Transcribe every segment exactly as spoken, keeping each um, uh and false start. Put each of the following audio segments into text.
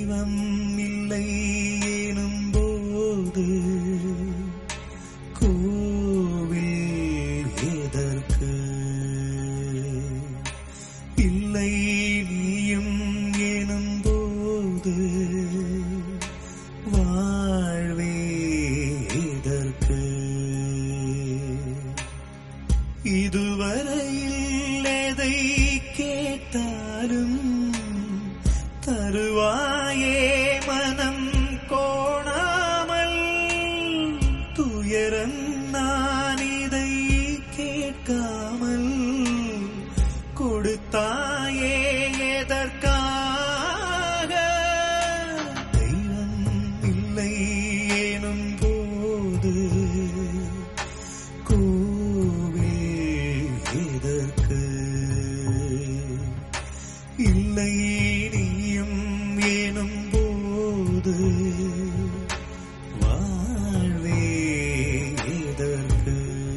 தெய்வம் இல்லை எனும் போது கோவில் எதற்கு? இல்லை நீயும் எனும் போது வாழ்வே எதற்கு? இதுவரையில் எதை கேட்டாலும் தருவாயே மனம் கோணாமல். துயரம் நான் இதை கேட்காமல் கொடுத்தாயே எதற்காக? தெய்வம் இல்லை எனும் போது கோவில் எதற்கு? இல்லை நீயும் எனும் போது வாழ்வே எதற்கு?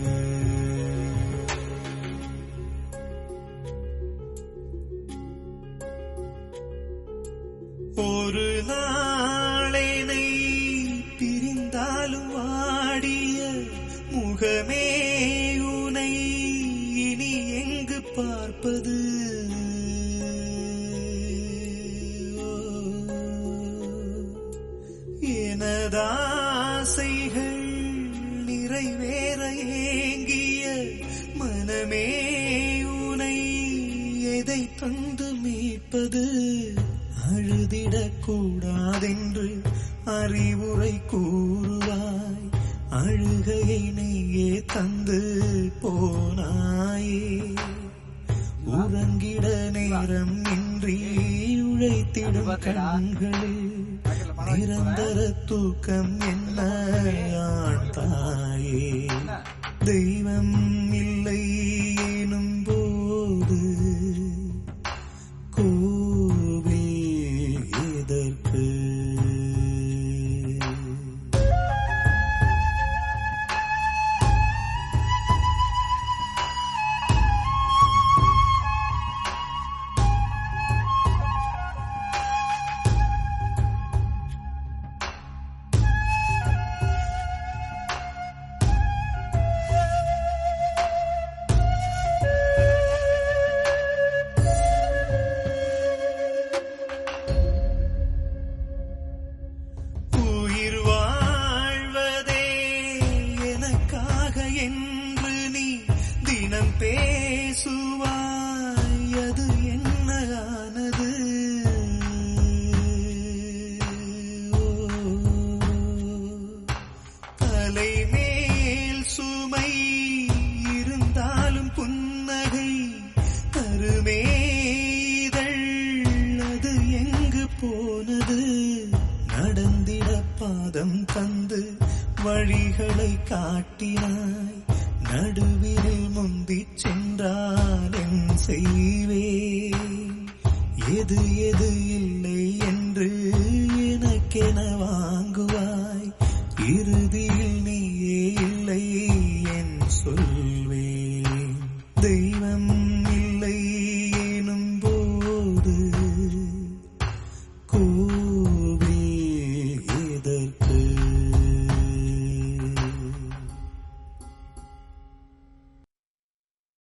ஒரு நாளெனை பிரிந்தாலும் வாடிய முகமே உனை இனி எங்கு பார்ப்பது? எனதாசைகள் நிறைவேற ஏங்கிய மனமே உனை எதை தந்து மீட்பது? அழுதிடக்கூடாதென்று அறிவுரை கூறுவாய், அழுகையை நீயே தந்து போனாயே. உறங்கிட நேரம் இன்றி உழைத்திடும் கண்களில் நிரந்தர தூக்கம் என்ன ஆழ்த்தாயே? தெய்வம் இல்லை எனும் போது கோவில் எதற்கு? என்று நீ தினம் பேசுவாய், அது என்னகானது? தலை மேல் சுமை இருந்தாலும் புன்னகை தருமே இதழ், அது எங்கு போனது? நடந்திட பாதம் தந்து வழிகளை காட்டினாய், நடுவில் முந்திச் சென்றால் என் செய்வே? எது எது இல்லை என்